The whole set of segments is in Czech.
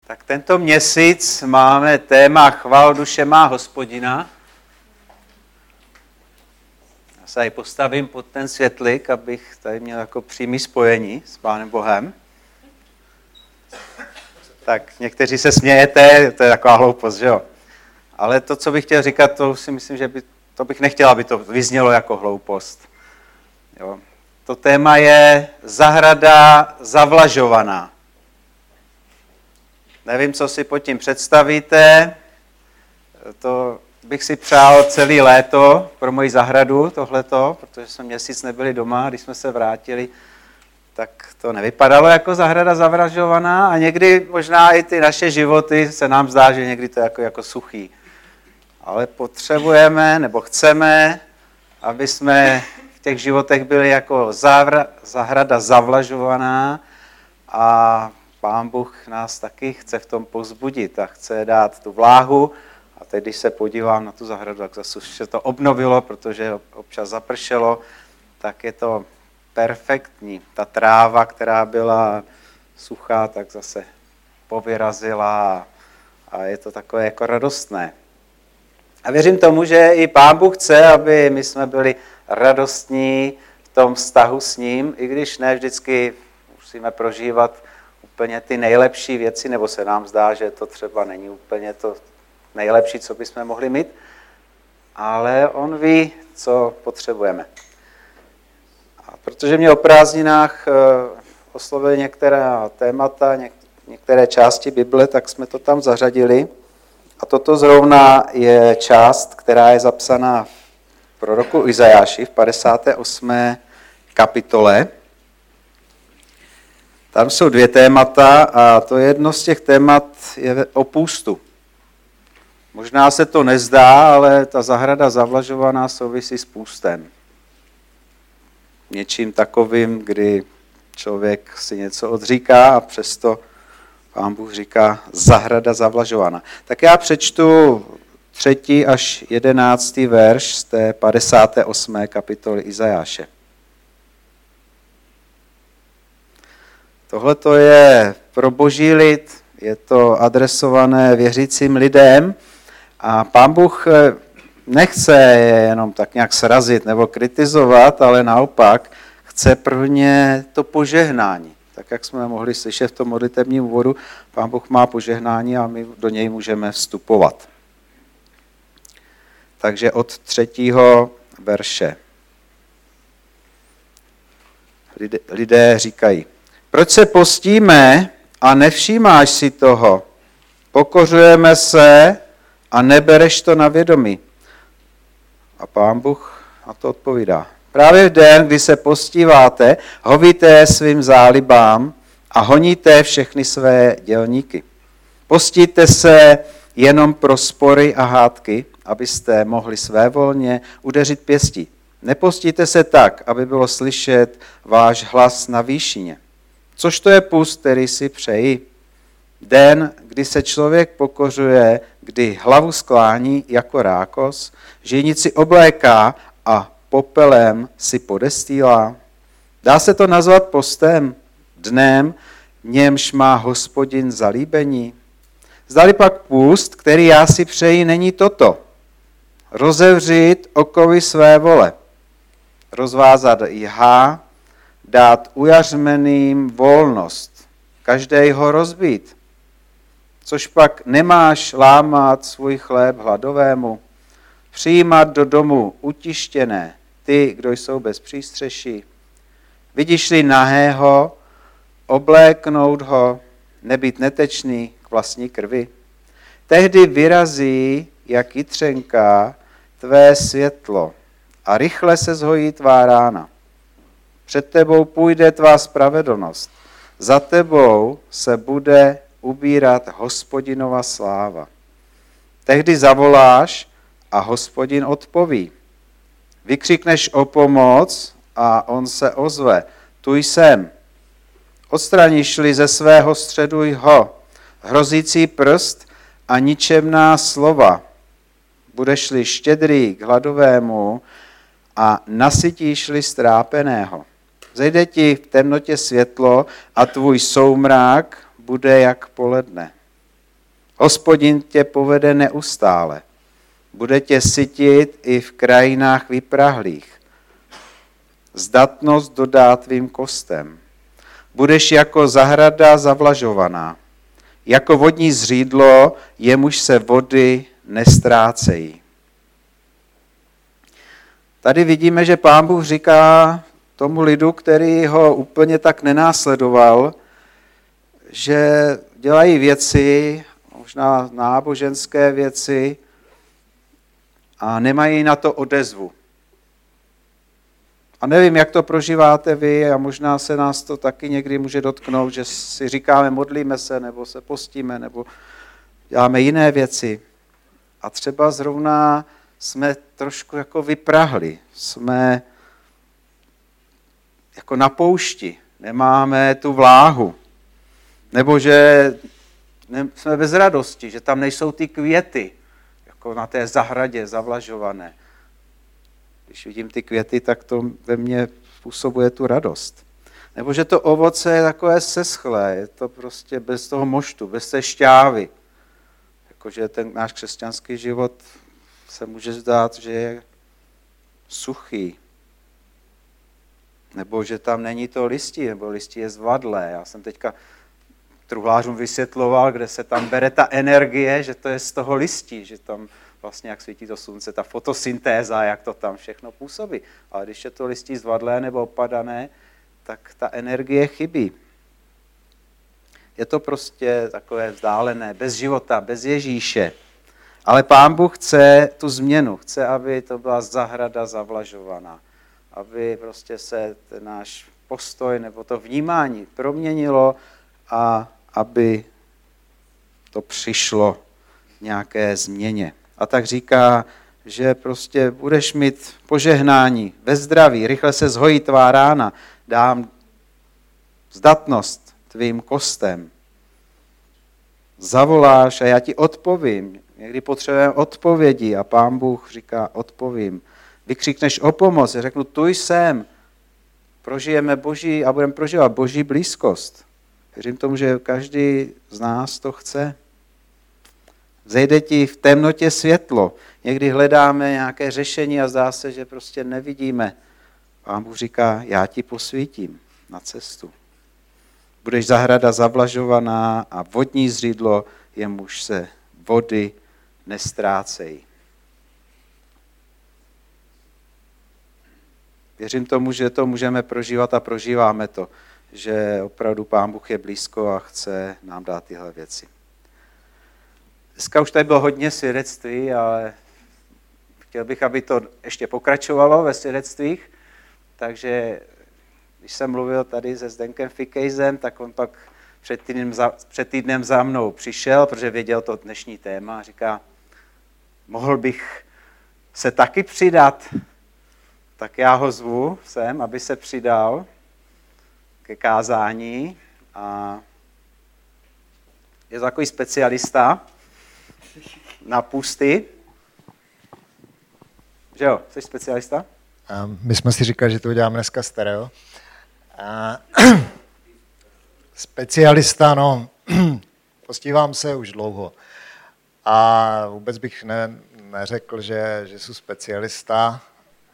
Tak tento měsíc máme téma Chval duše má Hospodina. Já se tady postavím pod ten světlik, abych tady měl jako přímý spojení s Pánem Bohem. Tak někteří se smějete, to je taková hloupost, že jo? Ale to, co bych chtěl říkat, to si myslím, že to bych nechtěl, aby to vyznělo jako hloupost. Jo? To téma je zahrada zavlažovaná. Nevím, co si pod tím představíte, to bych si přál celý léto pro moji zahradu, tohleto, protože jsme měsíc nebyli doma, když jsme se vrátili, tak to nevypadalo jako zahrada zavlažovaná a někdy možná i ty naše životy se nám zdá, že někdy to je jako suchý. Ale potřebujeme nebo chceme, aby jsme v těch životech byli jako zahrada zavlažovaná a Pán Bůh nás taky chce v tom povzbudit a chce dát tu vláhu. A teď, když se podívám na tu zahradu, tak zase se to obnovilo, protože občas zapršelo, tak je to perfektní. Ta tráva, která byla suchá, tak zase povyrazila a je to takové jako radostné. A věřím tomu, že i Pán Bůh chce, aby my jsme byli radostní v tom vztahu s ním, i když ne vždycky musíme prožívat úplně ty nejlepší věci, nebo se nám zdá, že to třeba není úplně to nejlepší, co bychom mohli mít, ale on ví, co potřebujeme. A protože mě o prázdninách oslovili některé témata, některé části Bible, tak jsme to tam zařadili. A toto zrovna je část, která je zapsaná v proroku Izajáši v 58. kapitole. Tam jsou dvě témata a to jedno z těch témat je o půstu. Možná se to nezdá, ale ta zahrada zavlažovaná souvisí s půstem. Něčím takovým, kdy člověk si něco odříká a přesto Pán Bůh říká zahrada zavlažovaná. Tak já přečtu 3. až 11. verš z té 58. kapitoly Izajáše. Tohle to je pro boží lid, je to adresované věřícím lidem a Pán Bůh nechce je jenom tak nějak srazit nebo kritizovat, ale naopak chce prvně to požehnání. Tak jak jsme mohli slyšet v tom modlitevním úvodu, Pán Bůh má požehnání a my do něj můžeme vstupovat. Takže od 3. verše. Lidé říkají, proč se postíme a nevšímáš si toho? Pokořujeme se a nebereš to na vědomí. A Pán Bůh na to odpovídá. Právě v den, kdy se postíváte, hovíte svým zálibám a honíte všechny své dělníky. Postíte se jenom pro spory a hádky, abyste mohli svévolně udeřit pěstí. Nepostíte se tak, aby bylo slyšet váš hlas na výšině. Což to je půst, který si přeji? Den, kdy se člověk pokořuje, kdy hlavu sklání jako rákos, ženici obléká a popelem si podestýlá. Dá se to nazvat postem, dnem, němž má Hospodin zalíbení. Zdali pak půst, který já si přeji, není toto. Rozevřít okovy své vole, rozvázat jhá, dát ujařmeným volnost, každého rozbít. Což pak nemáš lámat svůj chléb hladovému, přijímat do domu utištěné, ty, kdo jsou bez přístřeší. Vidíš-li nahého, obléknout ho, nebýt netečný k vlastní krvi. Tehdy vyrazí, jak jitřenka, tvé světlo a rychle se zhojí tvá rána. Před tebou půjde tvá spravedlnost, za tebou se bude ubírat Hospodinova sláva. Tehdy zavoláš a Hospodin odpoví. Vykřikneš o pomoc a on se ozve. Tu jsem. Odstraníš-li ze svého středu ho, hrozící prst a ničemná slova. Budeš-li štědrý k hladovému a nasytíš-li strápeného. Zejde ti v temnotě světlo a tvůj soumrák bude jak poledne. Hospodin tě povede neustále. Bude tě sytit i v krajinách vyprahlých. Zdatnost dodá tvým kostem. Budeš jako zahrada zavlažovaná. Jako vodní zřídlo, jemuž se vody nestrácejí. Tady vidíme, že Pán Bůh říká tomu lidu, který ho úplně tak nenásledoval, že dělají věci, možná náboženské věci, a nemají na to odezvu. A nevím, jak to prožíváte vy, a možná se nás to taky někdy může dotknout, že si říkáme, modlíme se, nebo se postíme, nebo děláme jiné věci. A třeba zrovna jsme trošku jako vyprahli, jsme jako na poušti, nemáme tu vláhu, nebo že jsme bez radosti, že tam nejsou ty květy, jako na té zahradě zavlažované. Když vidím ty květy, tak to ve mně způsobuje tu radost. Nebo že to ovoce je takové seschlé, je to prostě bez toho moštu, bez té šťávy. Jakože ten náš křesťanský život se může zdát, že je suchý. Nebo že tam není to listí, nebo listí je zvadlé. Já jsem teďka truhlářům vysvětloval, kde se tam bere ta energie, že to je z toho listí, že tam vlastně, jak svítí to slunce, ta fotosyntéza, jak to tam všechno působí. Ale když je to listí zvadlé nebo opadané, tak ta energie chybí. Je to prostě takové vzdálené, bez života, bez Ježíše. Ale Pán Bůh chce tu změnu, chce, aby to byla zahrada zavlažovaná, aby prostě se ten náš postoj nebo to vnímání proměnilo a aby to přišlo nějaké změně. A tak říká, že prostě budeš mít požehnání ve zdraví, rychle se zhojí tvá rána, dám zdatnost tvým kostem. Zavoláš a já ti odpovím. Někdy potřebujeme odpovědi a Pán Bůh říká, odpovím. Vykřikneš o pomoc, já řeknu, tu jsem. Prožijeme Boží a budeme prožívat Boží blízkost. Věřím tomu, že každý z nás to chce. Zejde ti v temnotě světlo. Někdy hledáme nějaké řešení a zdá se, že prostě nevidíme. Pán Bůh říká, já ti posvítím na cestu. Budeš zahrada zavlažovaná a vodní zřídlo, jemuž se vody nestrácejí. Věřím tomu, že to můžeme prožívat a prožíváme to, že opravdu Pán Bůh je blízko a chce nám dát tyhle věci. Dneska už tady bylo hodně svědectví, ale chtěl bych, aby to ještě pokračovalo ve svědectvích, takže když jsem mluvil tady se Zdenkem Fikejzem, tak on pak před týdnem za mnou přišel, protože věděl to dnešní téma a říká, mohl bych se taky přidat, tak já ho zvu sem, aby se přidal ke kázání a je to takový specialista na pusty. Že jo, jsi specialista? My jsme si říkali, že to uděláme dneska stereo. Specialista, no, postívám se už dlouho. A vůbec bych neřekl, že jsem specialista,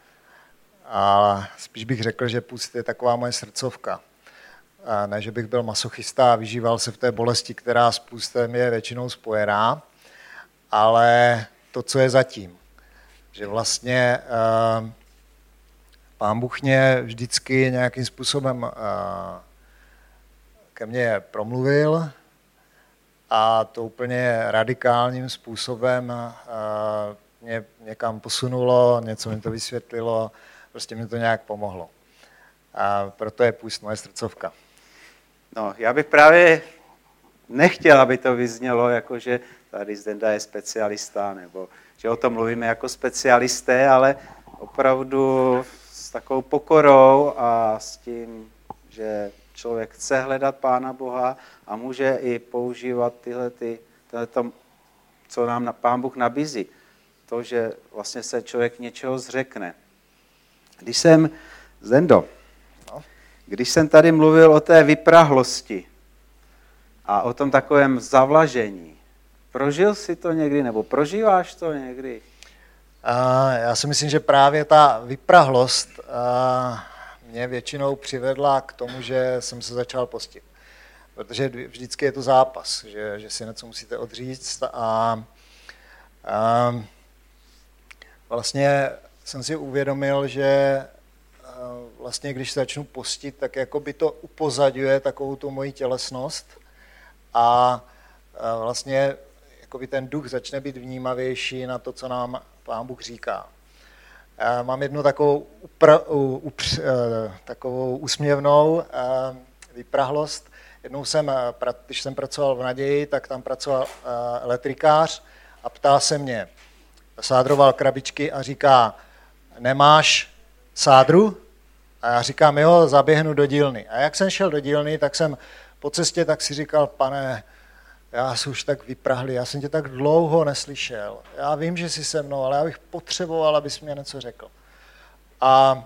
a spíš bych řekl, že půst je taková moje srdcovka. Ne, že bych byl masochista a vyžíval se v té bolesti, která s půstem je většinou spojená, ale to, co je zatím. Že vlastně Pán Bůh mě vždycky nějakým způsobem ke mně promluvil a to úplně radikálním způsobem mě někam posunulo, něco mi to vysvětlilo, prostě mi to nějak pomohlo. A proto je půst moje srdcovka. No, já bych právě nechtěl, aby to vyznělo, jako že tady Zdenda je specialista, nebo že o tom mluvíme jako specialisté, ale opravdu s takovou pokorou a s tím, že člověk chce hledat Pána Boha a může i používat tyhle, co nám Pán Bůh nabízí. To, že vlastně se člověk něčeho zřekne. Když jsem tady mluvil o té vyprahlosti a o tom takovém zavlažení, Prožil jsi to někdy, nebo prožíváš to někdy? Já si myslím, že právě ta vyprahlost mě většinou přivedla k tomu, že jsem se začal postit. Protože vždycky je to zápas, že si něco musíte odříct a vlastně jsem si uvědomil, že vlastně když se začnu postit, tak jako by to upozadňuje takovou tu moji tělesnost a vlastně jako by ten duch začne být vnímavější na to, co nám Pán Bůh říká. Mám jednu takovou úsměvnou vyprahlost. Jednou když jsem pracoval v Naději, tak tam pracoval elektrikář a ptal se mě, sádroval krabičky a říká, nemáš sádru? A já říkám, jo, zaběhnu do dílny. A jak jsem šel do dílny, tak jsem po cestě tak si říkal, pane, já jsem už tak vyprahlý, já jsem tě tak dlouho neslyšel. Já vím, že jsi se mnou, ale já bych potřeboval, abys mě něco řekl. A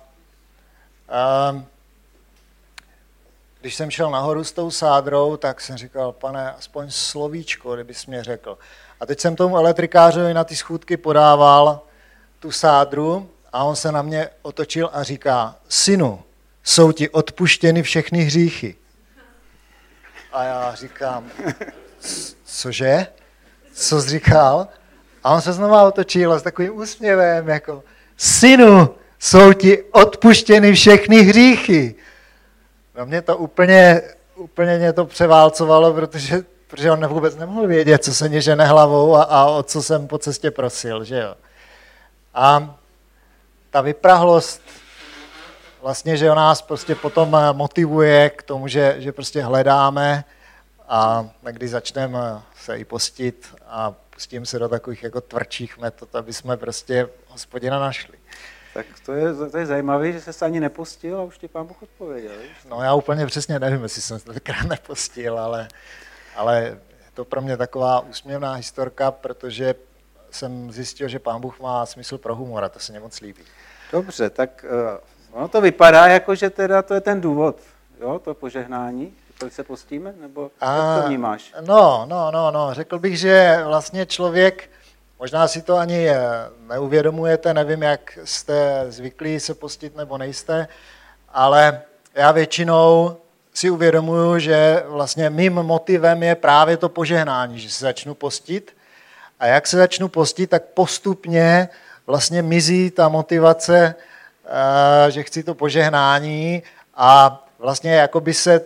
když jsem šel nahoru s tou sádrou, tak jsem říkal, pane, aspoň slovíčko, kdybys mě řekl. A teď jsem tomu elektrikářovi na ty schůdky podával tu sádru a on se na mě otočil a říká, synu, jsou ti odpuštěny všechny hříchy. A já říkám, cože? Co jsi říkal? A on se znovu otočil s takovým úsměvem, jako, synu, jsou ti odpuštěny všechny hříchy. No mě to úplně mě to převálcovalo, protože on vůbec nemohl vědět, co se mě žene hlavou a o co jsem po cestě prosil, že jo. A ta vyprahlost vlastně, že nás prostě potom motivuje k tomu, že prostě hledáme a když začneme se i postit a pustím se do takových jako tvrdších metod, aby jsme prostě Hospodina našli. Tak to je zajímavé, že jsi se ani nepostil a už ti Pán Bůh odpověděl. No já úplně přesně nevím, jestli jsem se tenkrát nepostil, ale je to pro mě taková úsměvná historka, protože jsem zjistil, že Pán Bůh má smysl pro humor a to se mě moc líbí. Dobře, tak ono to vypadá jako, že teda to je ten důvod, jo, to požehnání, proč se postíme, nebo jak to vnímáš? No, řekl bych, že vlastně člověk, možná si to ani neuvědomujete, nevím, jak jste zvyklí se postit nebo nejste, ale já většinou si uvědomuju, že vlastně mým motivem je právě to požehnání, že se začnu postit a jak se začnu postit, tak postupně vlastně mizí ta motivace, že chci to požehnání a vlastně jakoby se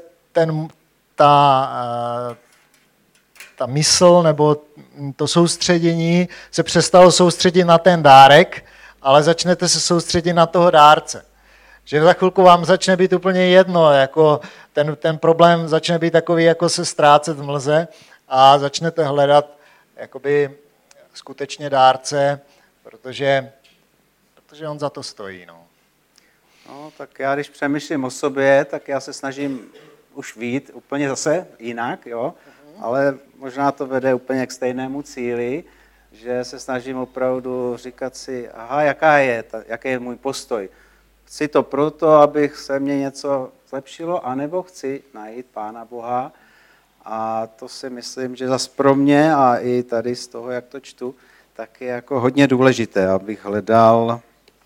ta mysl nebo to soustředění se přestalo soustředit na ten dárek, ale začnete se soustředit na toho dárce. Že za chvilku vám začne být úplně jedno, jako ten problém začne být takový, jako se ztrácet v mlze a začnete hledat jakoby skutečně dárce, protože on za to stojí. No, tak já když přemýšlím o sobě, tak já se snažím už vyjít úplně zase jinak, jo? Ale možná to vede úplně k stejnému cíli, že se snažím opravdu říkat si, aha, jaký je můj postoj. Chci to proto, abych se mě něco zlepšilo, anebo chci najít Pána Boha. A to si myslím, že zas pro mě a i tady z toho, jak to čtu, tak je jako hodně důležité, abych hledal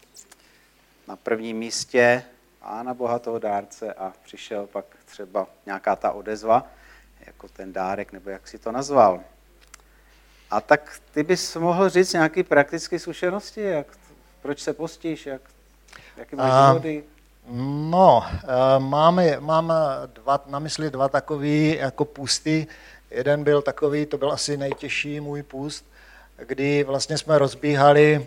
na prvním místě Pána Boha, toho dárce a přišel pak třeba nějaká ta odezva, jako ten dárek, nebo jak si to nazval. A tak ty bys mohl říct nějaké praktické zkušenosti, proč se postíš, jaké máš důvody? No, mám na mysli dva takový jako půsty. Jeden byl takový, to byl asi nejtěžší můj půst, kdy vlastně jsme rozbíhali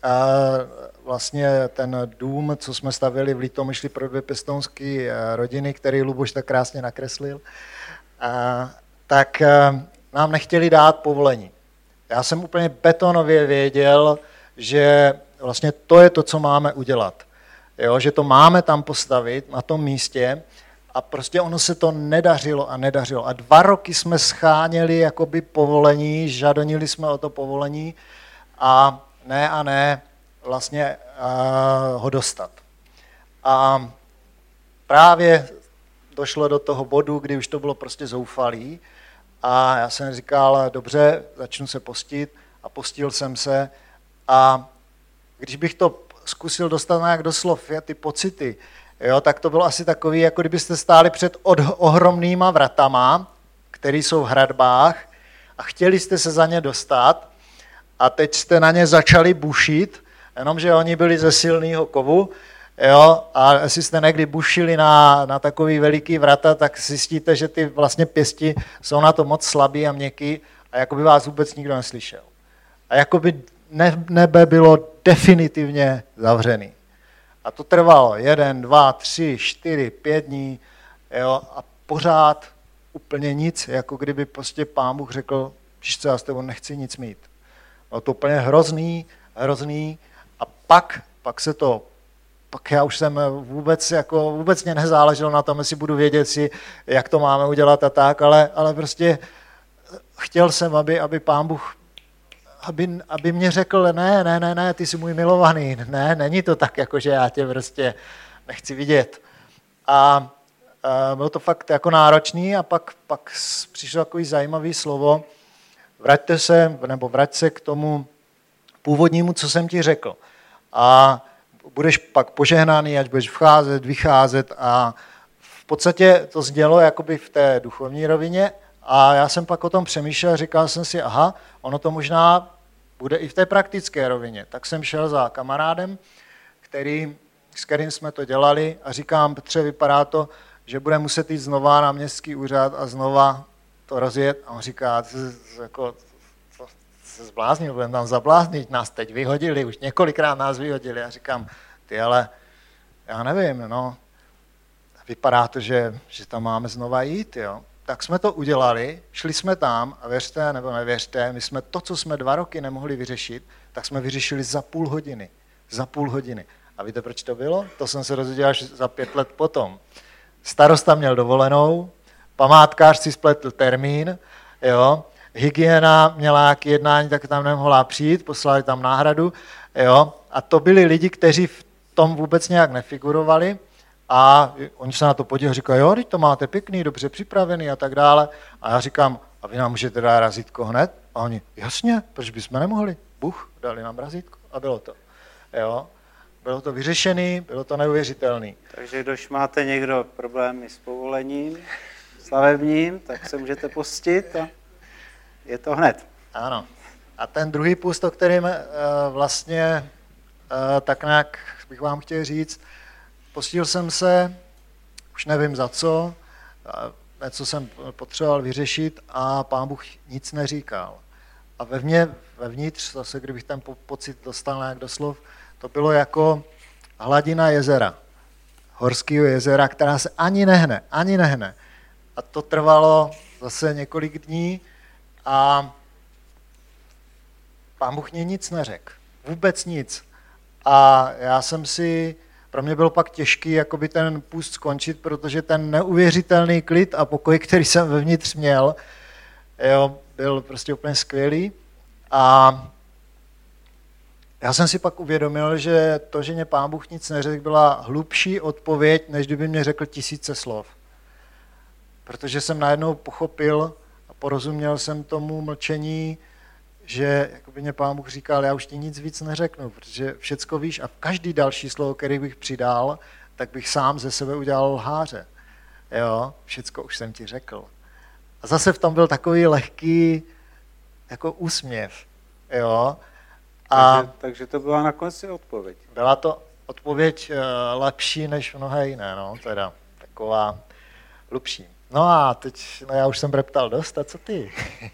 vlastně ten dům, co jsme stavili v Litomyšli pro 2 pěstounské rodiny, který Luboš tak krásně nakreslil, tak nám nechtěli dát povolení. Já jsem úplně betonově věděl, že vlastně to je to, co máme udělat. Jo, že to máme tam postavit na tom místě a prostě ono se to nedařilo. A 2 roky jsme scháněli jakoby povolení, žadonili jsme o to povolení a ne vlastně ho dostat. A právě došlo do toho bodu, kdy už to bylo prostě zoufalý A já jsem říkal, dobře, začnu se postit a postil jsem se. A když bych to zkusil dostat nějak do slov, ty pocity, jo, tak to bylo asi takový, jako kdybyste stáli před ohromnýma vratama, které jsou v hradbách a chtěli jste se za ně dostat a teď jste na ně začali bušit, jenomže oni byli ze silného kovu, jo, a jestli jste někdy bušili na takový veliký vrata, tak zjistíte, že ty vlastně pěsti jsou na to moc slabý a měkký a jako by vás vůbec nikdo neslyšel. A jako by nebe bylo definitivně zavřený. A to trvalo 1, 2, 3, 4, 5 dní, jo, a pořád úplně nic, jako kdyby prostě Pán Bůh řekl, víš co, já s tebou nechci nic mít. Bylo to úplně hrozný a pak já už jsem vůbec mě nezáleželo na tom, jestli budu vědět si, jak to máme udělat a tak, ale prostě chtěl jsem, aby Pán Bůh aby mě řekl, ne, ty jsi můj milovaný, ne, není to tak, jako že já tě prostě nechci vidět. A bylo to fakt jako náročný a pak přišlo takový zajímavý slovo, vrať se k tomu původnímu, co jsem ti řekl. A budeš pak požehnaný, ať budeš vcházet, vycházet a v podstatě to znělo jakoby v té duchovní rovině a já jsem pak o tom přemýšlel, říkal jsem si, aha, ono to možná bude i v té praktické rovině. Tak jsem šel za kamarádem, s kterým jsme to dělali a říkám, Petře, vypadá to, že bude muset jít znova na městský úřad a znova to rozjet. A on říká, se zbláznil, budeme tam zabláznit, nás teď vyhodili, už několikrát nás vyhodili. A říkám, ty ale, já nevím, no, vypadá to, že tam máme znova jít, jo. Tak jsme to udělali, šli jsme tam a věřte nebo nevěřte, my jsme to, co jsme 2 roky nemohli vyřešit, tak jsme vyřešili za půl hodiny. A víte, proč to bylo? To jsem se dozvěděl až za 5 let potom. Starosta měl dovolenou, památkář si spletl termín, jo, hygiena měla nějaké jednání, tak tam nemohla přijít, poslali tam náhradu, jo, a to byli lidi, kteří v tom vůbec nějak nefigurovali, a oni se na to podívají a říkají, jo, teď to máte pěkný, dobře připravený a tak dále. A já říkám, a vy nám můžete dát razítko hned? A oni, jasně, proč bychom nemohli? Dali nám razítko a bylo to. Jo, bylo to vyřešený, bylo to neuvěřitelný. Takže když máte někdo problémy s povolením stavebním, tak se můžete postit a je to hned. Ano. A ten druhý půst, o kterým vlastně tak nějak bych vám chtěl říct, postil jsem se, už nevím za co, něco jsem potřeboval vyřešit a Pán Bůh nic neříkal. A vevnitř, zase kdybych ten pocit dostal nějak do slov, to bylo jako hladina jezera, horského jezera, která se ani nehne. A to trvalo zase několik dní a Pán Bůh mě nic neřekl, vůbec nic. A pro mě bylo pak těžký jakoby ten půst skončit, protože ten neuvěřitelný klid a pokoj, který jsem vevnitř měl, jo, byl prostě úplně skvělý. A já jsem si pak uvědomil, že to, že mě Pán Bůh nic neřekl, byla hlubší odpověď, než kdyby mě řekl 1000 slov. Protože jsem najednou pochopil a porozuměl jsem tomu mlčení, že jakoby mě Pán Bůh říkal, já už ti nic víc neřeknu, protože všecko víš a každý další slovo, který bych přidal, tak bych sám ze sebe udělal lháře. Jo, všecko už jsem ti řekl. A zase v tom byl takový lehký jako úsměv. Jo. Takže to byla nakonec odpověď. Byla to odpověď lepší než mnohé jiné, no, teda taková hlubší. No a teď, já už jsem breptal dost, a co ty?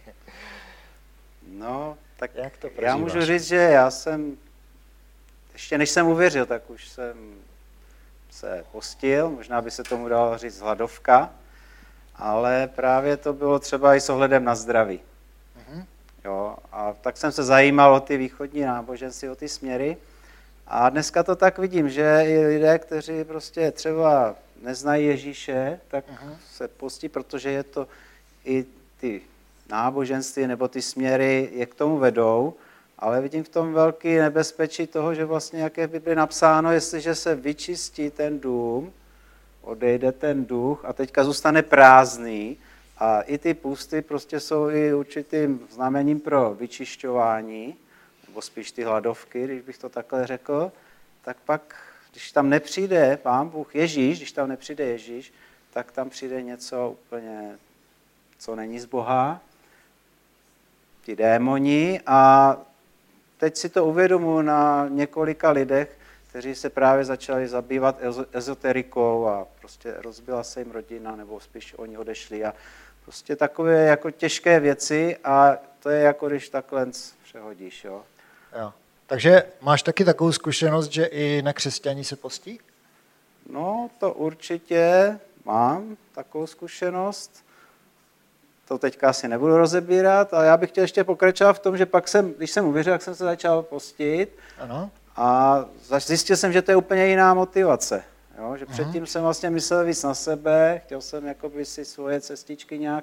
No, tak jak to já můžu říct, že já jsem, ještě než jsem uvěřil, tak už jsem se postil, možná by se tomu dalo říct hladovka, ale právě to bylo třeba i s ohledem na zdraví. Jo, a tak jsem se zajímal o ty východní náboženství, o ty směry. A dneska to tak vidím, že i lidé, kteří prostě třeba neznají Ježíše, tak se postí, protože je to i ty náboženství nebo ty směry je k tomu vedou, ale vidím v tom velký nebezpečí toho, že vlastně, jak je v Bibli napsáno, jestliže se vyčistí ten dům, odejde ten duch a teďka zůstane prázdný A i ty půsty prostě jsou i určitým znamením pro vyčišťování, nebo spíš ty hladovky, když bych to takhle řekl, tak pak, když tam nepřijde Pán Bůh, Ježíš, když tam nepřijde Ježíš, tak tam přijde něco úplně, co není z Boha, ti démoni. A teď si to uvědomuji na několika lidech, kteří se právě začali zabývat ezoterikou a prostě rozbila se jim rodina, nebo spíš oni odešli a prostě takové jako těžké věci a to je jako když takhle přehodíš, jo. Jo. Takže máš taky takovou zkušenost, že i nekřesťaní se postí? No, to určitě mám takovou zkušenost. To teďka asi nebudu rozebírat, ale já bych chtěl ještě pokračovat v tom, že pak když jsem uvěřil, tak jsem se začal postit. Ano. A zjistil jsem, že to je úplně jiná motivace. Jo? Že předtím jsem vlastně myslel víc na sebe, chtěl jsem jakoby si svoje cestičky nějak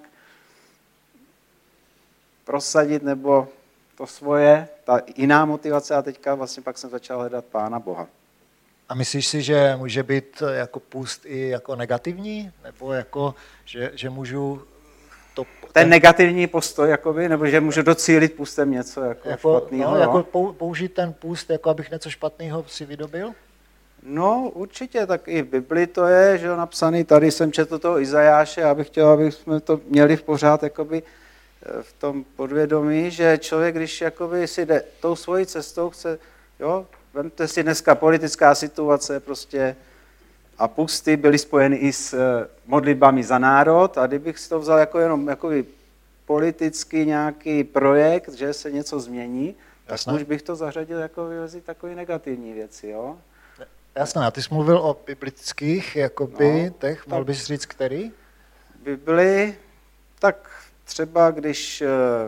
prosadit, nebo to svoje, ta jiná motivace a teďka vlastně pak jsem začal hledat Pána Boha. A myslíš si, že může být jako půst i jako negativní? Nebo jako, že můžu to... Ten negativní postoj, jakoby, nebo že můžu docílit půstem něco jako špatného? No, jako použít ten půst, jako abych něco špatného si vydobil? No, určitě, tak i v Bibli to je, že jo, napsaný, tady jsem četl toho Izajáše, já bych chtěl, aby jsme to měli v pořád, jakoby, v tom podvědomí, že člověk, když jakoby si jde tou svojí cestou, chce, jo, vemte si dneska politická situace prostě a půsty byly spojeny i s modlitbami za národ a kdybych si to vzal jako jenom jakoby politický nějaký projekt, že se něco změní, tak už bych to zařadil jako mezi takové negativní věci, jo. Jasné, a ty jsi mluvil o biblických, jakoby, mohl bys říct, který? Bibli, tak třeba když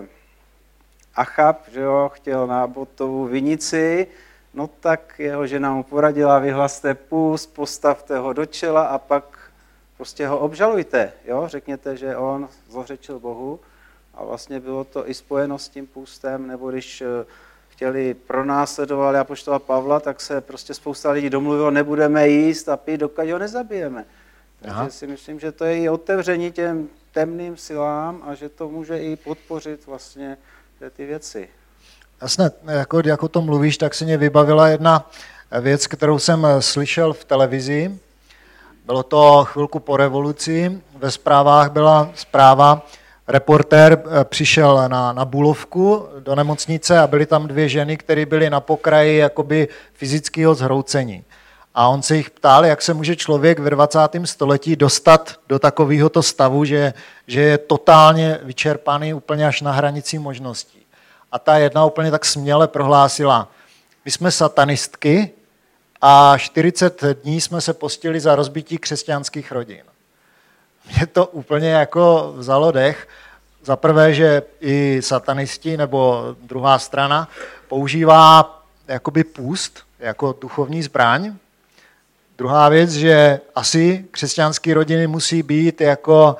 Achab, že jo, chtěl Nábotovu vinici, no tak jeho žena mu poradila, vyhlaste půst, postavte ho do čela a pak prostě ho obžalujte, jo, řekněte, že on zlořečil Bohu a vlastně bylo to i spojeno s tím půstem, nebo když chtěli pronásledovali apoštola Pavla, tak se prostě spousta lidí domluvilo, nebudeme jíst a pít, dokud ho nezabijeme. Takže si myslím, že to je i otevření těm temným silám a že to může i podpořit vlastně ty věci. Jasně, jako to mluvíš, tak se mě vybavila jedna věc, kterou jsem slyšel v televizi. Bylo to chvilku po revoluci, ve zprávách byla zpráva, reportér přišel na Bulovku do nemocnice a byly tam dvě ženy, které byly na pokraji jakoby fyzického zhroucení. A on se jich ptal, jak se může člověk ve 20. století dostat do takovéhoto stavu, že je totálně vyčerpaný úplně až na hranici možností. A ta jedna úplně tak směle prohlásila, my jsme satanistky a 40 dní jsme se postili za rozbití křesťanských rodin. Mě to úplně jako vzalo dech. Za prvé, že i satanisti nebo druhá strana používá jakoby půst jako duchovní zbraň. Druhá věc, že asi křesťanské rodiny musí být jako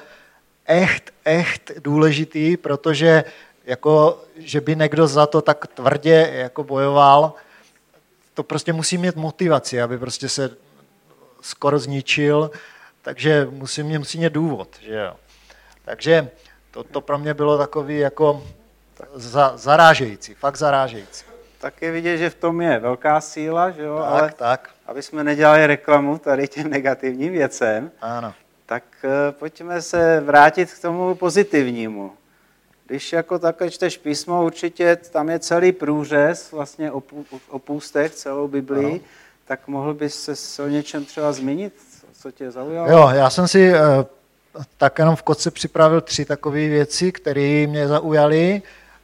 echt důležitý, protože jako, že by někdo za to tak tvrdě jako bojoval, to prostě musí mít motivaci, aby prostě se skoro zničil, takže musí mít důvod, že jo. Takže to pro mě bylo takový jako zarážející, fakt zarážející. Tak je vidět, že v tom je velká síla, že jo, tak. Aby jsme nedělali reklamu tady těm negativním věcem, ano. Tak pojďme se vrátit k tomu pozitivnímu. Když jako takhle čteš písmo, určitě tam je celý průřez vlastně o půstech, celou Biblii, ano. Tak mohl bys se o něčem třeba zmínit, co tě zaujalo? Jo, já jsem si tak jenom v kotce připravil 3 takové věci, které mě zaujaly.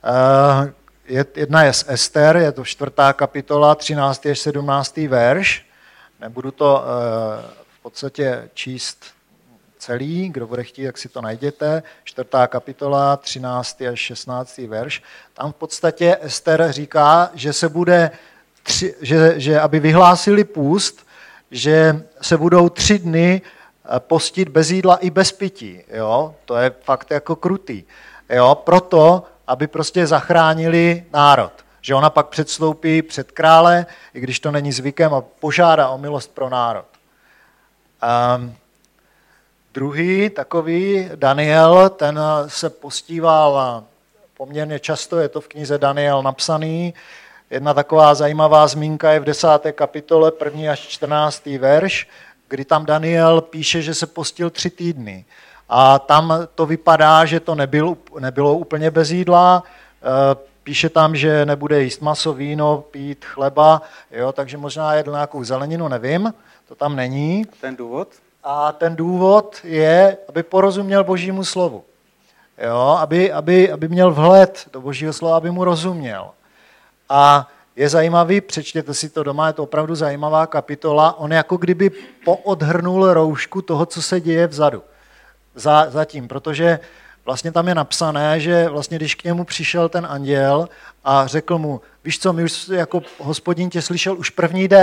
Jedna je z Ester, je to 4. kapitola, 13. až 17. verš. Nebudu to v podstatě číst celý, kdo bude chtít, jak si to najděte. 4. kapitola, 13. až 16. verš. Tam v podstatě Ester říká, že se bude, že aby vyhlásili půst, že se budou 3 dny postit bez jídla i bez pití. Jo? To je fakt jako krutý. Jo? Proto, aby prostě zachránili národ. Že ona pak předstoupí před krále, i když to není zvykem, a požádá o milost pro národ. Druhý takový, Daniel, ten se postíval poměrně často, je to v knize Daniel napsaný. Jedna taková zajímavá zmínka je v 10. kapitole, 1. až 14. verš, kdy tam Daniel píše, že se postil 3 týdny. A tam to vypadá, že to nebylo úplně bez jídla. Píše tam, že nebude jíst maso, víno, pít chleba, jo, takže možná jedl nějakou zeleninu, nevím, to tam není. Ten důvod? A ten důvod je, aby porozuměl Božímu slovu. Jo, aby měl vhled do Božího slova, aby mu rozuměl. A je zajímavý, přečtěte si to doma, je to opravdu zajímavá kapitola, on jako kdyby poodhrnul roušku toho, co se děje vzadu. Zatím, protože vlastně tam je napsané, že vlastně když k němu přišel ten anděl a řekl mu, víš co, my už jako Hospodin tě slyšel už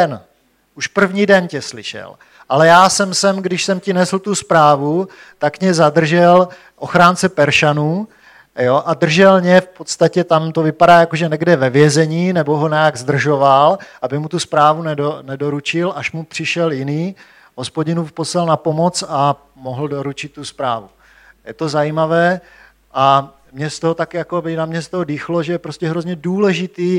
první den tě slyšel, ale já jsem sem, když jsem ti nesl tu zprávu, tak mě zadržel ochránce Peršanů, jo, a držel mě v podstatě, tam to vypadá jako, že někde ve vězení, nebo ho nějak zdržoval, aby mu tu zprávu nedoručil, až mu přišel jiný, Hospodinův poslal na pomoc a mohl doručit tu zprávu. Je to zajímavé a mě z toho tak jako by na mě z toho dýchlo, že je prostě hrozně důležitý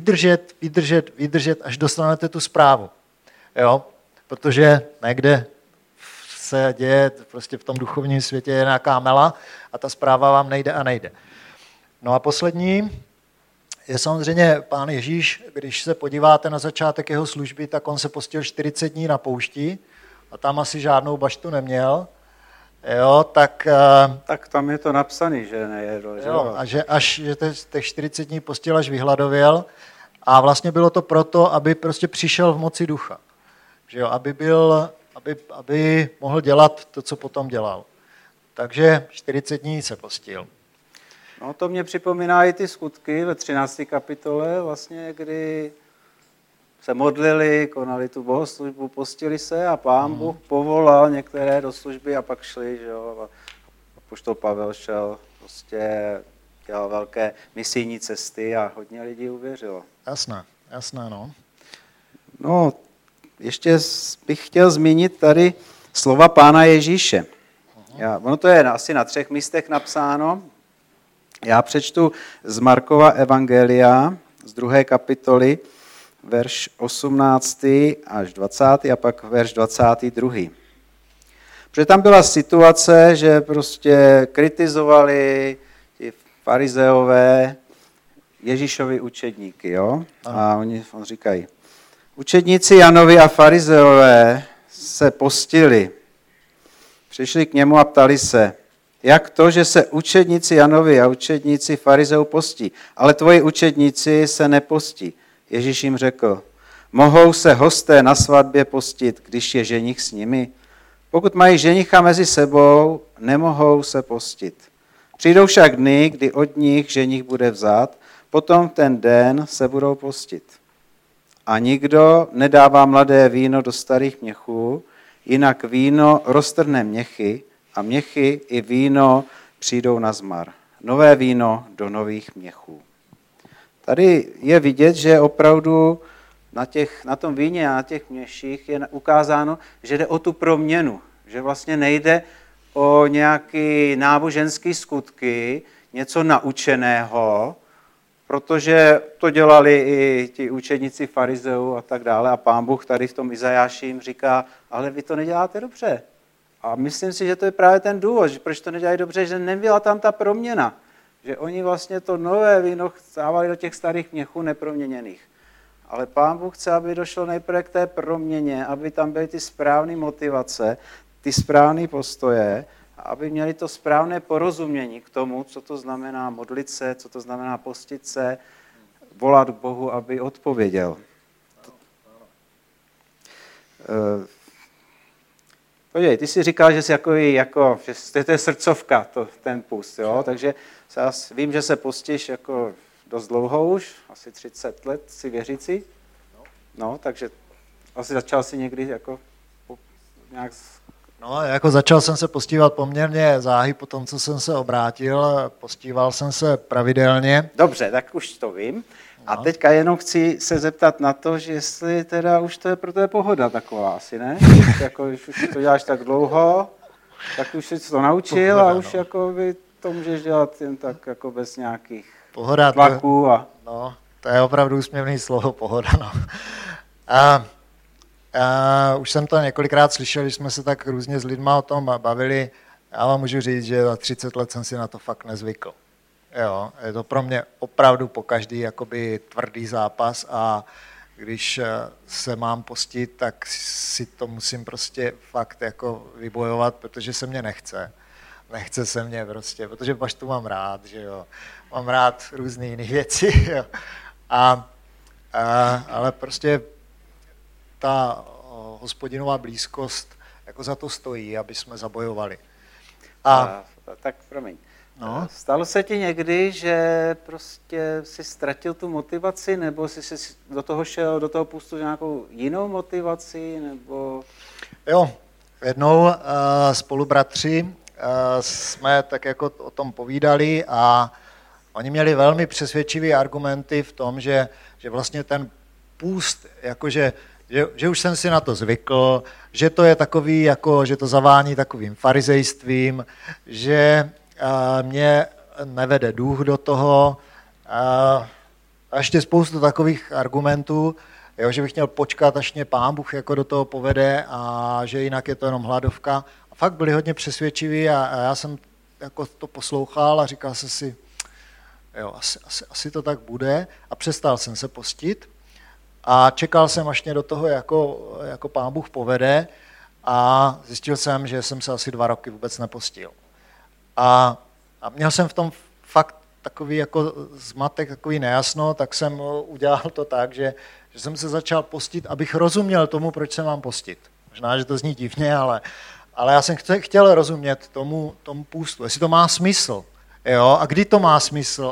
vydržet, až dostanete tu zprávu. Jo? Protože někde se děje, prostě v tom duchovním světě je nějaká mela a ta zpráva vám nejde. No a poslední je samozřejmě Pán Ježíš, když se podíváte na začátek jeho služby, tak on se postil 40 dní na poušti a tam asi žádnou baštu neměl. Jo, tak tam je to napsané, že nejedl. Jo, a že až že těch 40 dní postil, až vyhladověl. A vlastně bylo to proto, aby prostě přišel v moci ducha. Že jo, aby mohl dělat to, co potom dělal. Takže 40 dní se postil. No to mě připomíná i ty skutky ve 13. kapitole, vlastně, kdy se modlili, konali tu bohoslužbu, postili se a Pán Bůh povolal některé do služby a pak šli, že jo. A apoštol Pavel šel, prostě dělal velké misijní cesty a hodně lidí uvěřilo. Jasné, no. No, ještě bych chtěl zmínit tady slova Pána Ježíše. Ono to je asi na 3 místech napsáno. Já přečtu z Markova evangelia, z 2. kapitoly, verš 18. až 20. a pak verš 22. Protože tam byla situace, že prostě kritizovali ti farizeové Ježíšovi učedníky, jo? A on říkají, učedníci Janovi a farizeové se postili, přišli k němu a ptali se, jak to, že se učedníci Janovi a učedníci farizeů postí, ale tvoji učedníci se nepostí. Ježíš jim řekl, mohou se hosté na svatbě postit, když je ženich s nimi? Pokud mají ženicha mezi sebou, nemohou se postit. Přijdou však dny, kdy od nich ženich bude vzat, potom ten den se budou postit. A nikdo nedává mladé víno do starých měchů, jinak víno roztrhne měchy a měchy i víno přijdou na zmar. Nové víno do nových měchů. Tady je vidět, že opravdu na tom víně a na těch měších je ukázáno, že jde o tu proměnu, že vlastně nejde o nějaké náboženské skutky, něco naučeného, protože to dělali i ti učedníci farizeů a tak dále a Pán Bůh tady v tom Izajáši jim říká, ale vy to neděláte dobře. A myslím si, že to je právě ten důvod, že proč to nedělají dobře, že nebyla tam ta proměna. Že oni vlastně to nové víno dávali do těch starých měchů neproměněných. Ale Pán Bůh chce, aby došlo nejprve k té proměně, aby tam byly ty správné motivace, ty správné postoje, a aby měli to správné porozumění k tomu, co to znamená modlit se, co to znamená postit se, volat k Bohu, aby odpověděl. Podívej, ty si říkal, že jsi že to je srdcovka, ten půst, jo? Takže vím, že se postíš jako dost dlouho už, asi 30 let, jsi věřící. No, takže asi začal si někdy jako nějak... No, jako začal jsem se postívat poměrně záhy po tom, co jsem se obrátil, postíval jsem se pravidelně. Dobře, tak už to vím. A teďka jenom chci se zeptat na to, že jestli teda už to je pro tebe pohoda taková asi, ne? Jako, když už to děláš tak dlouho, Tak už jsi to naučil Pohoda, a už no. jako by to můžeš dělat jen tak jako bez nějakých Pohoda, tlaků a... No, to je opravdu úsměvný slovo, pohoda, no. A už jsem to několikrát slyšel, když jsme se tak různě s lidma o tom bavili. Já vám můžu říct, že za 30 let jsem si na to fakt nezvykl. Jo, je to pro mě opravdu pokaždý jakoby tvrdý zápas a když se mám postit, tak si to musím prostě fakt jako vybojovat, protože se mě nechce. Nechce se mě prostě, protože paštu mám rád, že jo. Mám rád různé jiné věci, jo. Ale prostě ta Hospodinová blízkost jako za to stojí, aby jsme zabojovali. Tak promiň. No. Stalo se ti někdy, že prostě si ztratil tu motivaci, nebo jsi do toho šel, do toho pustil nějakou jinou motivaci, nebo... Jo, jednou spolubratři jsme tak jako o tom povídali a oni měli velmi přesvědčivé argumenty v tom, že vlastně ten půst, jakože že už jsem si na to zvykl, že to je takový, jako, že to zavání takovým farizejstvím, že mě nevede duch do toho a ještě spoustu takových argumentů, jo, že bych měl počkat, až mě Pán Bůh jako do toho povede a že jinak je to jenom hladovka. A fakt byli hodně přesvědčiví a já jsem jako to poslouchal a říkal jsem si, jo, asi to tak bude a přestal jsem se postit. A čekal jsem, až mě do toho jako Pán Bůh povede a zjistil jsem, že jsem se asi 2 roky vůbec nepostil. A měl jsem v tom fakt takový jako zmatek, takový nejasno, tak jsem udělal to tak, že jsem se začal postit, abych rozuměl tomu, proč se mám postit. Možná, že to zní divně, ale já jsem chtěl rozumět tomu půstu, jestli to má smysl, jo, a kdy to má smysl.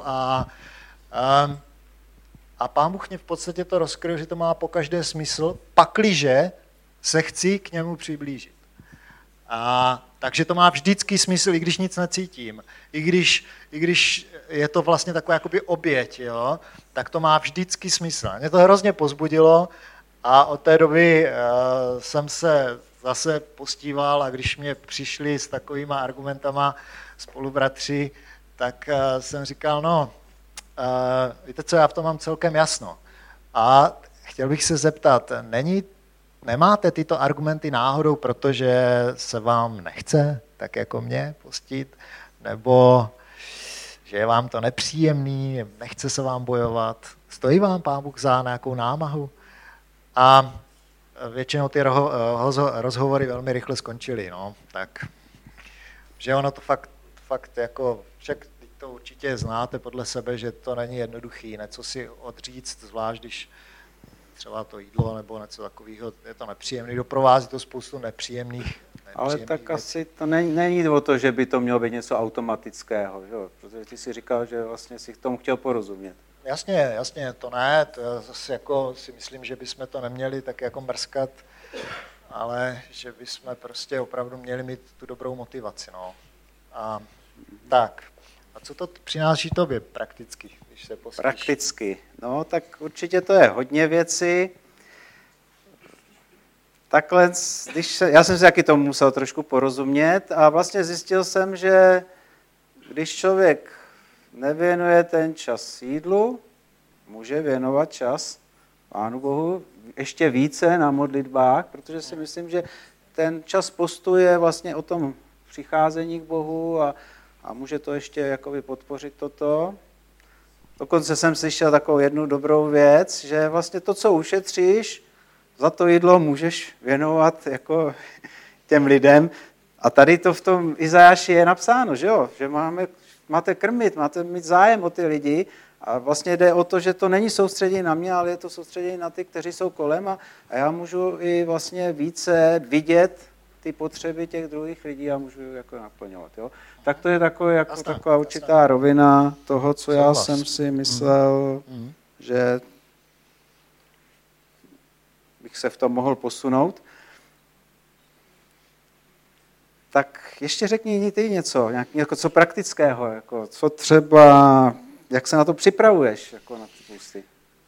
A Pán Bůh mě v podstatě to rozkryl, že to má pokaždé smysl, pakliže se chci k němu přiblížit. Takže to má vždycky smysl, i když nic necítím. I když je to vlastně taková jakoby oběť, jo, tak to má vždycky smysl. Mě to hrozně povzbudilo a od té doby jsem se zase postíval a když mě přišli s takovýma argumentama spolubratři, tak jsem říkal, no, víte co, já v tom mám celkem jasno. A chtěl bych se zeptat, nemáte tyto argumenty náhodou, protože se vám nechce, tak jako mě, postit, nebo že je vám to nepříjemný, nechce se vám bojovat, stojí vám Pán Bůh za nějakou námahu? A většinou ty rozhovory velmi rychle skončily, no, tak, že ono to fakt jako, však to určitě znáte podle sebe, že to není jednoduchý, něco si odříct, zvlášť když třeba to jídlo nebo něco takového, je to nepříjemný, doprovází to spoustu nepříjemných Ale tak věcí. asi to není o to, že by to mělo být něco automatického, že? Protože ty si říkal, že vlastně si k tomu chtěl porozumět. Jasně, to ne, to zase jako si myslím, že bychom to neměli tak jako mrskat, ale že bychom prostě opravdu měli mít tu dobrou motivaci, no. A tak, a co to přináší tobě prakticky, když se postíš? Prakticky, no tak určitě to je hodně věcí. Takhle, já jsem si taky tomu musel trošku porozumět a vlastně zjistil jsem, že když člověk nevěnuje ten čas jídlu, může věnovat čas Pánu Bohu ještě více na modlitbách, protože si myslím, že ten čas postu je vlastně o tom přicházení k Bohu a může to ještě jakoby podpořit toto. Dokonce jsem slyšel takovou jednu dobrou věc, že vlastně to, co ušetříš, za to jídlo můžeš věnovat jako těm lidem. A tady to v tom Izajáši je napsáno, že jo? Že máte krmit, máte mít zájem o ty lidi a vlastně jde o to, že to není soustředění na mě, ale je to soustředění na ty, kteří jsou kolem a já můžu i vlastně více vidět ty potřeby těch druhých lidí a můžu jako naplňovat. Jo? Tak to je taková určitá rovina toho, co já jsem si myslel, že bych se v tom mohl posunout. Tak ještě řekni ty něco, jako co praktického, jako co třeba, jak se na to připravuješ, jako na ty půsty?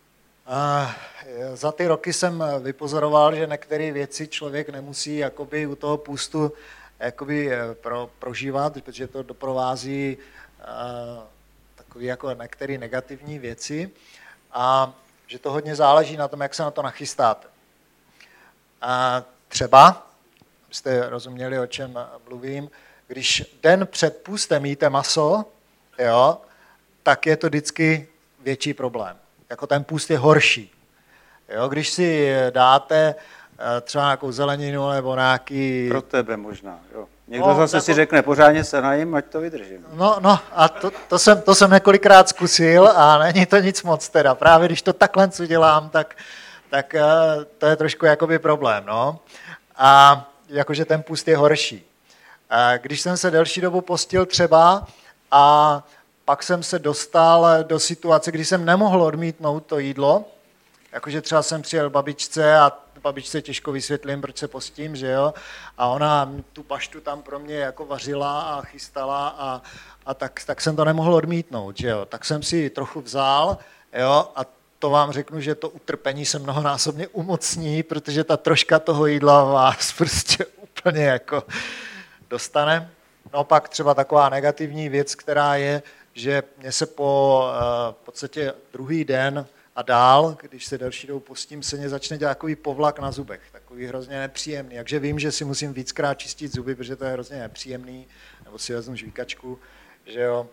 Za ty roky jsem vypozoroval, že některé věci člověk nemusí jakoby u toho půstu jakoby prožívat, protože to doprovází takové jako některé negativní věci a že to hodně záleží na tom, jak se na to nachystáte. A třeba, abyste rozuměli, o čem mluvím, když den před půstem jíte maso, jo, tak je to vždycky větší problém. Jako ten půst je horší. Jo, když si dáte třeba nějakou zeleninu nebo nějaký... Pro tebe možná, jo. Někdo zase si řekne, pořádně se najím, ať to vydržím. No a to jsem několikrát zkusil a není to nic moc teda. Právě když to takhle dělám, tak to je trošku jakoby problém, no. A jakože ten půst je horší. Když jsem se delší dobu postil třeba a pak jsem se dostal do situace, kdy jsem nemohl odmítnout to jídlo, jakože třeba jsem přijel babičce a babičce těžko vysvětlím, proč se postím, že jo, a ona tu paštu tam pro mě jako vařila a chystala a tak jsem to nemohl odmítnout, že jo, tak jsem si ji trochu vzal, jo, a to vám řeknu, že to utrpení se mnohonásobně umocní, protože ta troška toho jídla vás prostě úplně jako dostane. No pak třeba taková negativní věc, která je, že mě se po v podstatě druhý den a dál, když se delší dobu postím, se mě začne dělat takový povlak na zubech, takový hrozně nepříjemný. Takže vím, že si musím víckrát čistit zuby, protože to je hrozně nepříjemný, nebo si vezmu žvíkačku, že jo.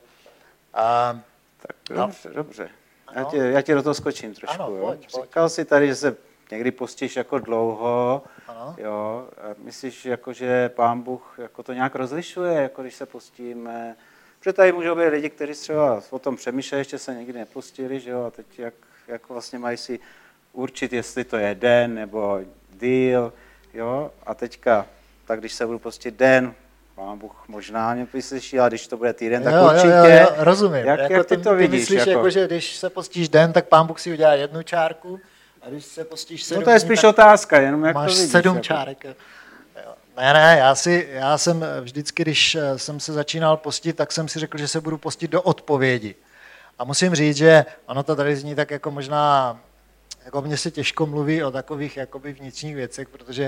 Tak dobře. Já ti do toho skočím trošku. Ano, pojď. Říkal jsi tady, že se někdy postíš jako dlouho, jo. Myslíš, jako, že Pán Bůh jako to nějak rozlišuje, jako když se postíme? Protože tady můžou být lidi, kteří třeba o tom přemýšlejí, ještě se někdy nepostili, že jo, a teď jak vlastně mají si určit, jestli to je den nebo díl, jo, a teďka, tak když se budu postit den, Pán Bůh možná mě vyslyší, ale když to bude týden, tak určitě. Jo, rozumím. Jak ty to vidíš? Myslíš, jako, že když se postíš den, tak Pán Bůh si udělá jednu čárku, a když se postíš 7 No to je spíš otázka, jenom jak máš to vidíš. 7 jako. čárek. Ne, já jsem vždycky, když jsem se začínal postit, tak jsem si řekl, že se budu postit do odpovědi. A musím říct, že ono to tady zní tak jako možná, jako mně se těžko mluví o takových jakoby vnitřních věcech, protože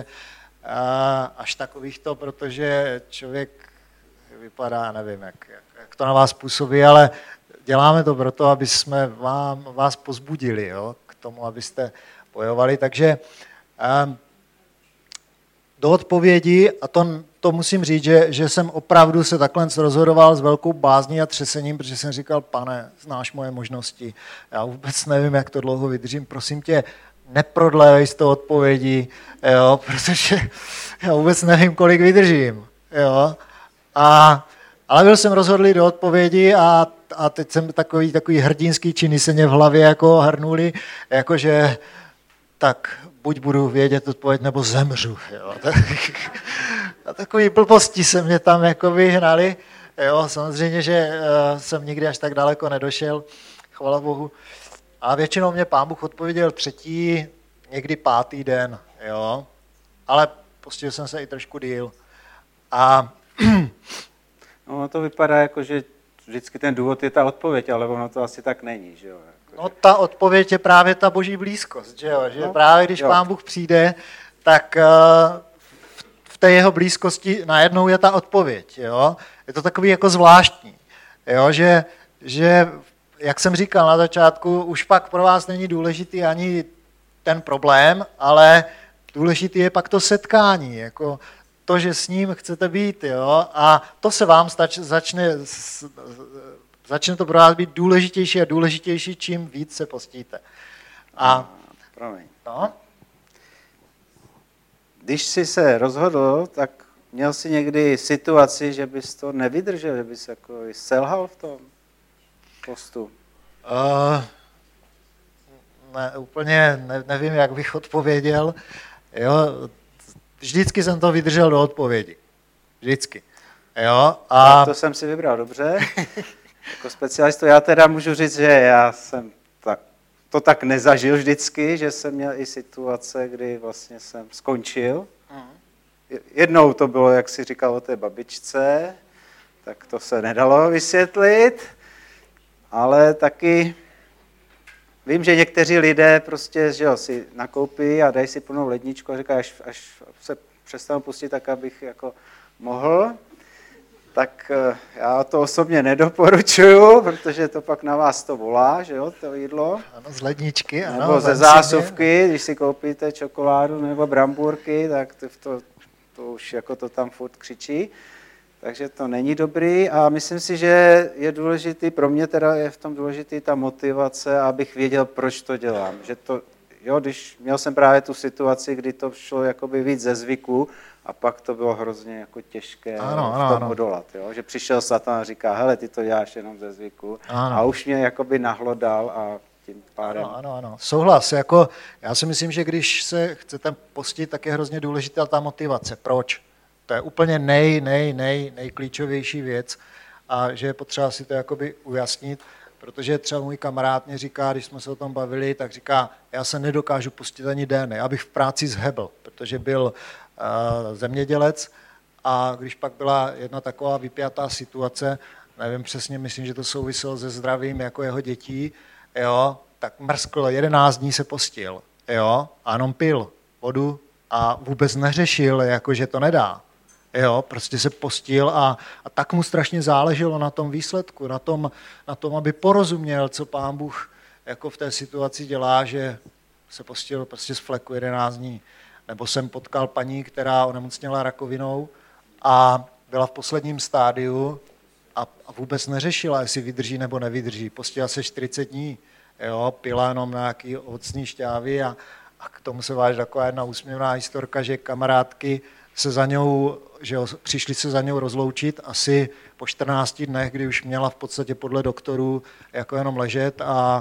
až takových to, protože člověk vypadá, nevím, jak to na vás působí, ale děláme to proto, aby jsme vás pozbudili, jo, k tomu, abyste bojovali. Takže do odpovědi, a to musím říct, že jsem opravdu se takhle rozhodoval s velkou bázní a třesením, protože jsem říkal, Pane, znáš moje možnosti, já vůbec nevím, jak to dlouho vydržím, prosím tě, neprodlévej z toho odpovědi, jo, protože já vůbec nevím, kolik vydržím. Jo. Ale byl jsem rozhodlý do odpovědi a teď jsem takový hrdinský činy se mě v hlavě jako hrnuli, jakože tak buď budu vědět odpověď, nebo zemřu. Jo. A takový blbosti se mě tam jako vyhnali. Jo. Samozřejmě, že jsem nikdy až tak daleko nedošel, chvala Bohu. A většinou mě Pán Bůh odpověděl 3., někdy 5. den, jo. Ale postil jsem se i trošku díl. No to vypadá jako, že vždycky ten důvod je ta odpověď, ale ono to asi tak není, že jo. No ta odpověď je právě ta boží blízkost, že jo. Že no, právě když Pán Bůh přijde, tak v té jeho blízkosti najednou je ta odpověď, jo. Je to takový jako zvláštní, jo, že jak jsem říkal na začátku, už pak pro vás není důležitý ani ten problém, ale důležitý je pak to setkání, jako to, že s ním chcete být, jo, a to se vám začne to pro vás být důležitější a důležitější, čím víc se postíte. No? Když jsi se rozhodl, tak měl jsi někdy situaci, že bys to nevydržel, že bys jako selhal v tom postu? Úplně nevím, jak bych odpověděl. Jo, vždycky jsem to vydržel do odpovědi. Vždycky. Jo, a to jsem si vybral dobře. Jako specialistu já teda můžu říct, že já jsem to tak nezažil vždycky, že jsem měl i situace, kdy vlastně jsem skončil. Jednou to bylo, jak jsi říkal o té babičce, tak to se nedalo vysvětlit, ale taky vím, že někteří lidé prostě, že jo, si nakoupí a dají si plnou ledničku a říkají, až se přestanu pustit, tak abych jako mohl, tak já to osobně nedoporučuju, protože to pak na vás to volá, že jo, to jídlo. Ano, z ledničky, ano. Nebo ze zásuvky, když si koupíte čokoládu nebo brambůrky, tak to už jako to tam furt křičí. Takže to není dobrý a myslím si, že je důležitý, pro mě teda je v tom důležitý ta motivace, abych věděl, proč to dělám. Že to, jo, když měl jsem právě tu situaci, kdy to šlo jakoby víc ze zvyku a pak to bylo hrozně jako těžké v tom odolat. Jo? Že přišel Satan a říká, hele, ty to děláš jenom ze zvyku. Ano. A už mě jakoby nahlodal a tím pádem. Ano. Souhlas. Jako, já si myslím, že když se chcete postit, tak je hrozně důležitá ta motivace. Proč? To je úplně nejklíčovější věc a že je potřeba si to jakoby ujasnit, protože třeba můj kamarád mě říká, když jsme se o tom bavili, tak říká, já se nedokážu pustit ani den, já bych v práci zhebl, protože byl zemědělec a když pak byla jedna taková vypjatá situace, nevím přesně, myslím, že to souviselo se zdravím jako jeho dětí, jo, tak mrskl, 11 dní se postil, jo, a jenom pil vodu a vůbec neřešil, jako že to nedá. Jo, prostě se postil a tak mu strašně záleželo na tom výsledku, na tom, aby porozuměl, co Pán Bůh jako v té situaci dělá, že se postil prostě z fleku 11 dní. Nebo jsem potkal paní, která onemocněla rakovinou a byla v posledním stádiu a vůbec neřešila, jestli vydrží nebo nevydrží. Postila se 40 dní, jo, pila jenom nějaký ovocný šťávy a k tomu se váží taková jedna úsměvná historka, že kamarádky se za ňou, že přišli se za ňou rozloučit asi po 14 dnech, kdy už měla v podstatě podle doktorů jako jenom ležet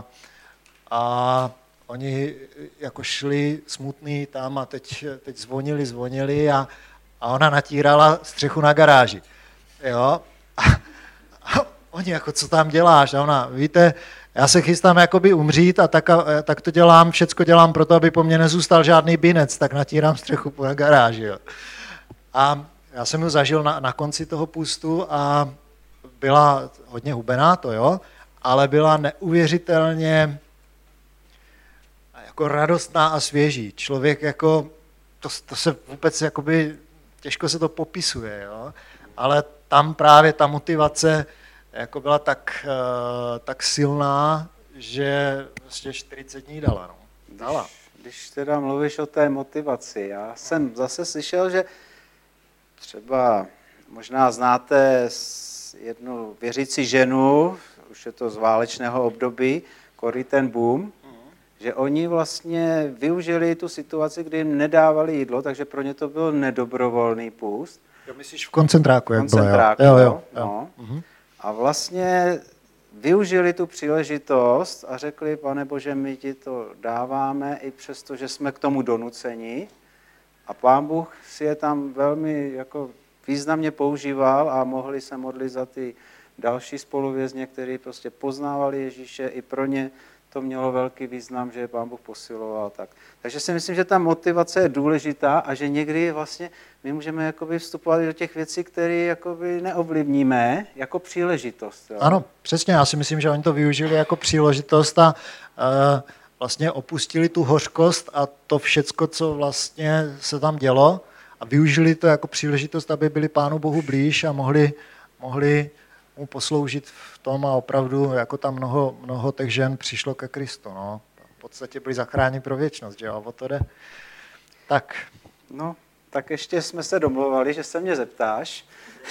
a oni jako šli smutný tam a teď zvonili a ona natírala střechu na garáži. Jo? A oni jako, co tam děláš? A ona, víte, já se chystám jakoby umřít a tak to dělám, všecko dělám proto, aby po mně nezůstal žádný binec, tak natírám střechu po garáži. Jo. A já jsem ji zažil na konci toho půstu a byla hodně hubená, to jo, ale byla neuvěřitelně jako radostná a svěží. Člověk jako, to se vůbec jakoby, těžko se to popisuje, jo, ale tam právě ta motivace jako byla tak silná, že vlastně 40 dní dala. No. Dala. Když teda mluvíš o té motivaci, já jsem zase slyšel, že třeba možná znáte jednu věřící ženu, už je to z válečného období, Corrie ten Boom, že oni vlastně využili tu situaci, kdy jim nedávali jídlo, takže pro ně to byl nedobrovolný půst. Jo, myslíš v koncentráku, jak koncentráku, bylo, jo. No. A vlastně využili tu příležitost a řekli, Pane Bože, my ti to dáváme, i přesto, že jsme k tomu donuceni. A Pán Bůh si je tam velmi jako významně používal a mohli se modlit za ty další spoluvězně, kteří prostě poznávali Ježíše, i pro ně to mělo velký význam, že je Pán Bůh posiloval. Takže si myslím, že ta motivace je důležitá a že někdy vlastně my můžeme jakoby vstupovat do těch věcí, které jakoby neovlivníme, jako příležitost. Jo? Ano, přesně, já si myslím, že oni to využili jako příležitost a vlastně opustili tu hořkost a to všecko, co vlastně se tam dělo a využili to jako příležitost, aby byli Pánu Bohu blíž a mohli mu posloužit v tom a opravdu jako tam mnoho těch žen přišlo ke Kristu. No. V podstatě byli zachráněni pro věčnost, že jo, o to jde. Tak. No, tak ještě jsme se domluvali, že se mě zeptáš.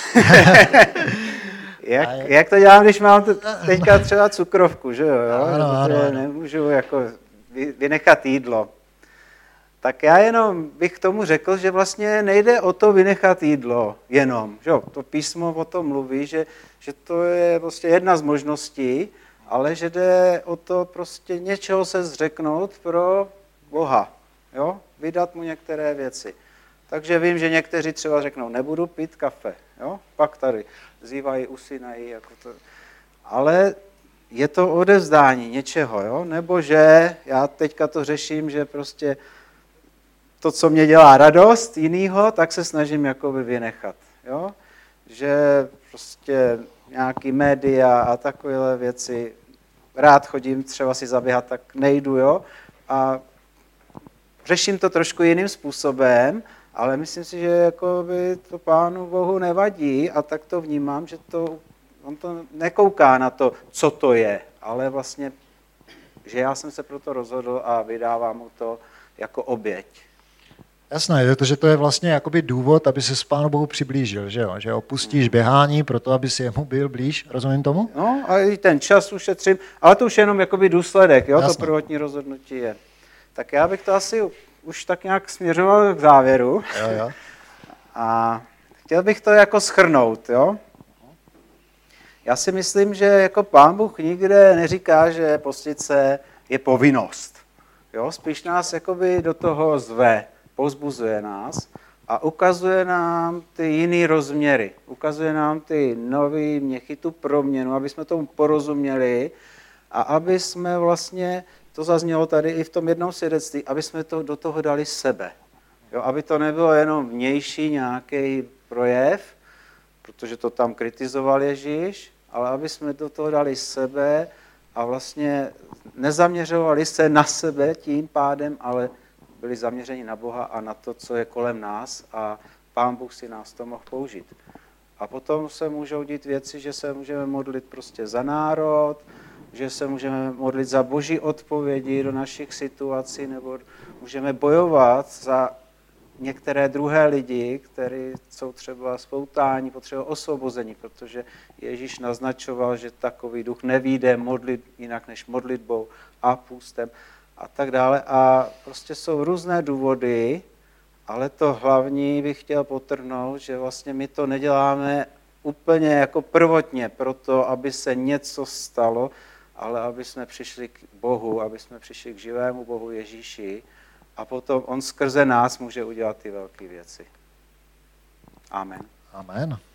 Jak to dělám, když mám teďka třeba cukrovku, že jo? Ano. Nemůžu jako vynechat jídlo. Tak já jenom bych k tomu řekl, že vlastně nejde o to vynechat jídlo jenom. Že jo? To písmo o tom mluví, že to je prostě jedna z možností, ale že jde o to prostě něčeho se zřeknout pro Boha. Jo? Vydat mu některé věci. Takže vím, že někteří třeba řeknou, nebudu pít kafe. Jo? Pak tady zývají, usínají. Jako to. Ale je to odevzdání něčeho. Jo? Nebo že já teďka to řeším, že prostě to, co mě dělá radost jinýho, tak se snažím jakoby vynechat. Jo? Že prostě nějaký média a takovéhle věci, rád chodím třeba si zaběhat, tak nejdu, jo? A řeším to trošku jiným způsobem ale myslím si, že jakoby to Pánu Bohu nevadí a tak to vnímám, že on to nekouká na to, co to je, ale vlastně, že já jsem se proto rozhodl a vydávám mu to jako oběť. Jasné, že to je vlastně jakoby důvod, aby se s Pánu Bohu přiblížil, že jo? Že opustíš běhání proto, aby si jemu byl blíž, rozumím tomu? No a i ten čas ušetřím, ale to už je jenom jakoby důsledek, jo? Jasné. To prvotní rozhodnutí je. Tak já bych to asi už tak nějak směřoval k závěru. Jo. A chtěl bych to jako shrnout, jo? Já si myslím, že jako Pán Bůh nikde neříká, že postit se je povinnost. Jo? Spíš nás jakoby do toho zve, povzbuzuje nás a ukazuje nám ty jiný rozměry. Ukazuje nám ty nový měchy, tu proměnu, aby jsme tomu porozuměli a aby jsme vlastně, to zaznělo tady i v tom jednom svědectví, aby jsme to do toho dali sebe. Jo? Aby to nebylo jenom vnější nějaký projev, protože to tam kritizoval Ježíš, ale aby jsme do toho dali sebe a vlastně nezaměřovali se na sebe tím pádem, ale byli zaměřeni na Boha a na to, co je kolem nás a Pán Bůh si nás to mohl použít. A potom se můžou dít věci, že se můžeme modlit prostě za národ, že se můžeme modlit za Boží odpovědi do našich situací, nebo můžeme bojovat za některé druhé lidi, kteří jsou třeba spoutáni, potřebují osvobození, protože Ježíš naznačoval, že takový duch nevyjde modlit jinak než modlitbou a půstem a tak dále. A prostě jsou různé důvody, ale to hlavní bych chtěl podtrhnout, že vlastně my to neděláme úplně jako prvotně proto, aby se něco stalo, ale aby jsme přišli k Bohu, aby jsme přišli k živému Bohu Ježíši, a potom on skrze nás může udělat ty velké věci. Amen. Amen.